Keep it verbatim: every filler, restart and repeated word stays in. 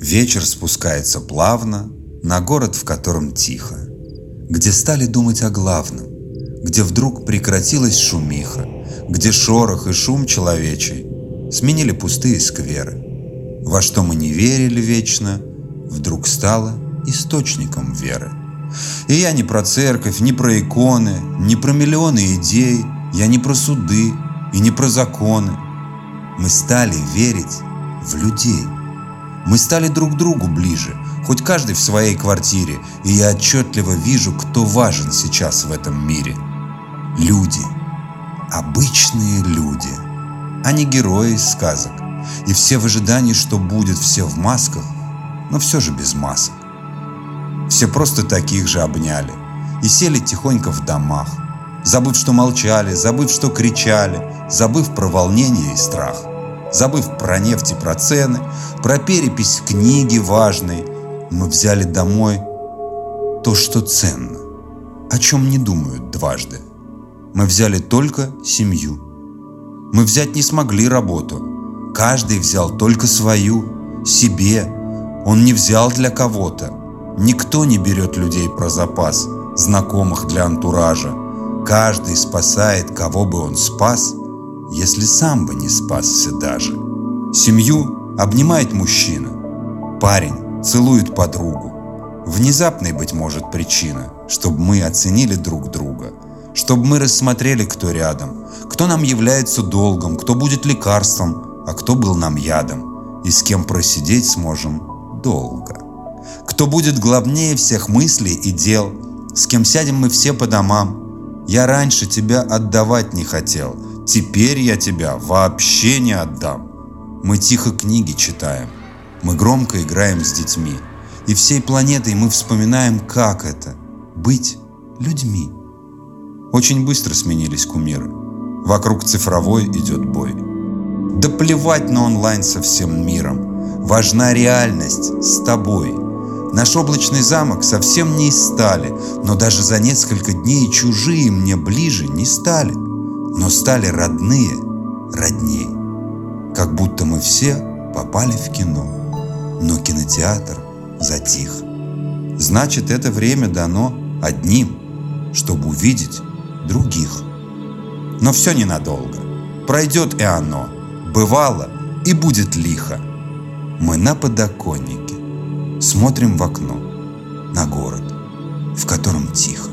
Вечер спускается плавно на город, в котором тихо, где стали думать о главном, где вдруг прекратилась шумиха, где шорох и шум человечий сменили пустые скверы. Во что мы не верили вечно, вдруг стало источником веры. И я не про церковь, не про иконы, не про миллионы идей, я не про суды и не про законы. Мы стали верить в людей. Мы стали друг другу ближе, хоть каждый в своей квартире, и я отчетливо вижу, кто важен сейчас в этом мире. Люди. Обычные люди. А не герои из сказок. И все в ожидании, что будет, все в масках, но все же без масок. Все просто таких же обняли и сели тихонько в домах, забыв, что молчали, забыв, что кричали, забыв про волнение и страх, забыв про нефть и про цены, про перепись книги важной. Мы взяли домой то, что ценно, о чем не думают дважды. Мы взяли только семью. Мы взять не смогли работу. Каждый взял только свою, себе. Он не взял для кого-то. Никто не берет людей про запас, знакомых для антуража. Каждый спасает, кого бы он спас, если сам бы не спасся даже. Семью обнимает мужчина. Парень целует подругу. Внезапной, быть может, причина, чтобы мы оценили друг друга, чтобы мы рассмотрели, кто рядом, кто нам является долгом, кто будет лекарством, а кто был нам ядом, и с кем просидеть сможем долго. Кто будет главнее всех мыслей и дел, с кем сядем мы все по домам. Я раньше тебя отдавать не хотел, теперь я тебя вообще не отдам. Мы тихо книги читаем, мы громко играем с детьми, и всей планетой мы вспоминаем, как это — быть людьми. Очень быстро сменились кумиры, вокруг цифровой идет бой. Да плевать на онлайн со всем миром, важна реальность с тобой. Наш облачный замок совсем не из стали, но даже за несколько дней чужие мне ближе не стали, но стали родные родней. Как будто мы все попали в кино, но кинотеатр затих. Значит, это время дано одним, чтобы увидеть других. Но все ненадолго, пройдет и оно. Бывало и будет лихо. Мы на подоконнике смотрим в окно на город, в котором тихо.